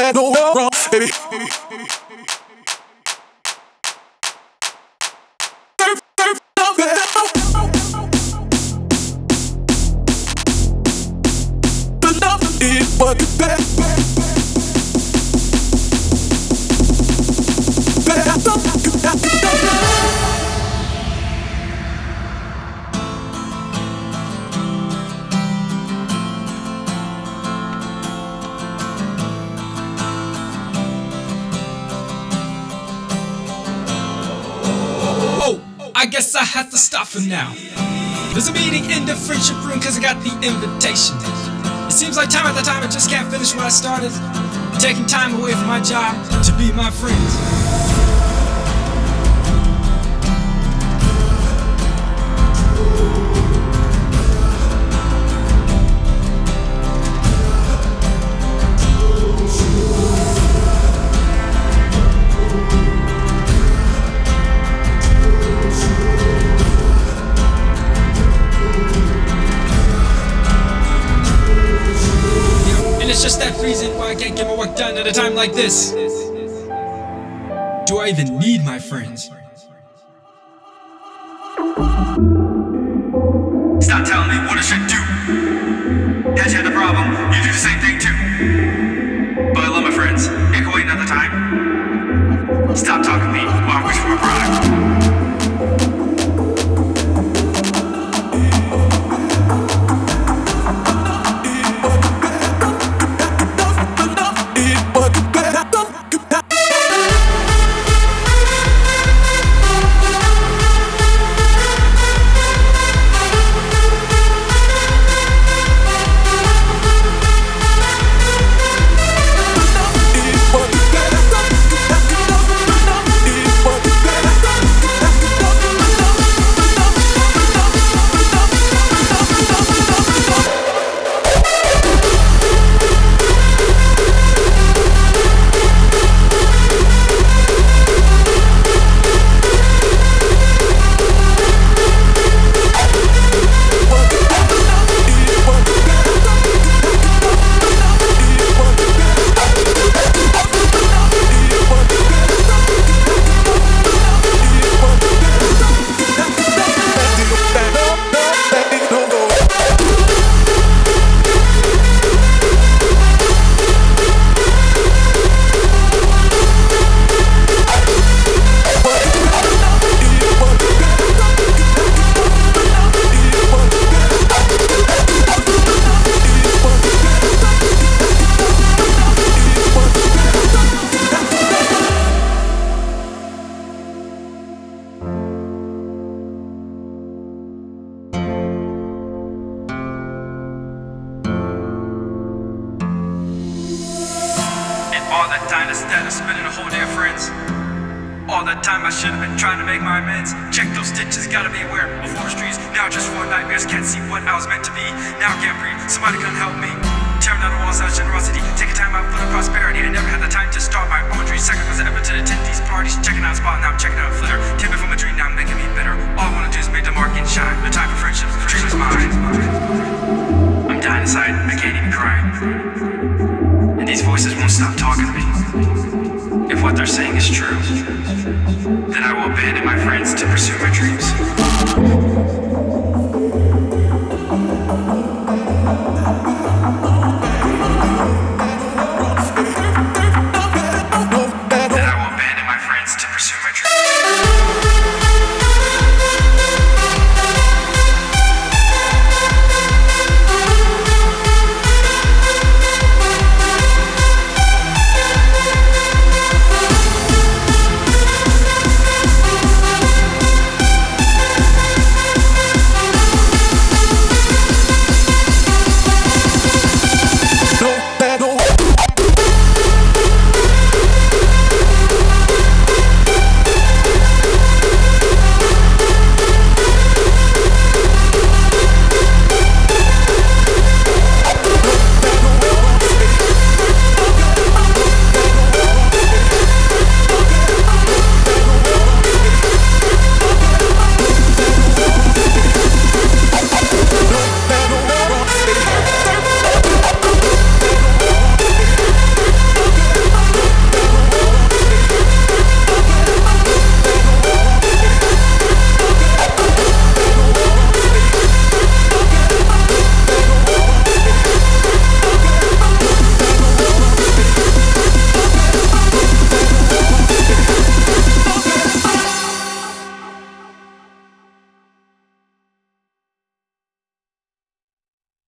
bad, no wrong, baby. The love is what is bad. I guess I have to stop for now. There's a meeting in the friendship room cause I got the invitation. It seems like time after time I just can't finish what I started. Taking time away from my job to be my friends. It's just that reason why I can't get my work done at a time like this. Do I even need my friends? Stop telling me what I should do. Dad, you had a problem, you do the same thing too. But I love my friends. It can wait another time. Stop talking to me while I'm wishing for a product. All that time instead of spending a whole day of friends. All that time I should have been trying to make my amends. Check those stitches, gotta be aware of forest trees. Now just for nightmares, can't see what I was meant to be. Now I can't breathe, somebody come help me. Tearing down the walls out of generosity, taking time out for the prosperity. I never had the time to start my own dreams. Sacrifice ever to attend these parties. Checking out a spot, now I'm checking out a flitter. Tipping from a dream, now I'm making me bitter. All I wanna do is make the mark and shine. The time for friendships, dream is mine. I'm dying inside, I can't even cry. And these voices won't stop talking to me. If what they're saying is true,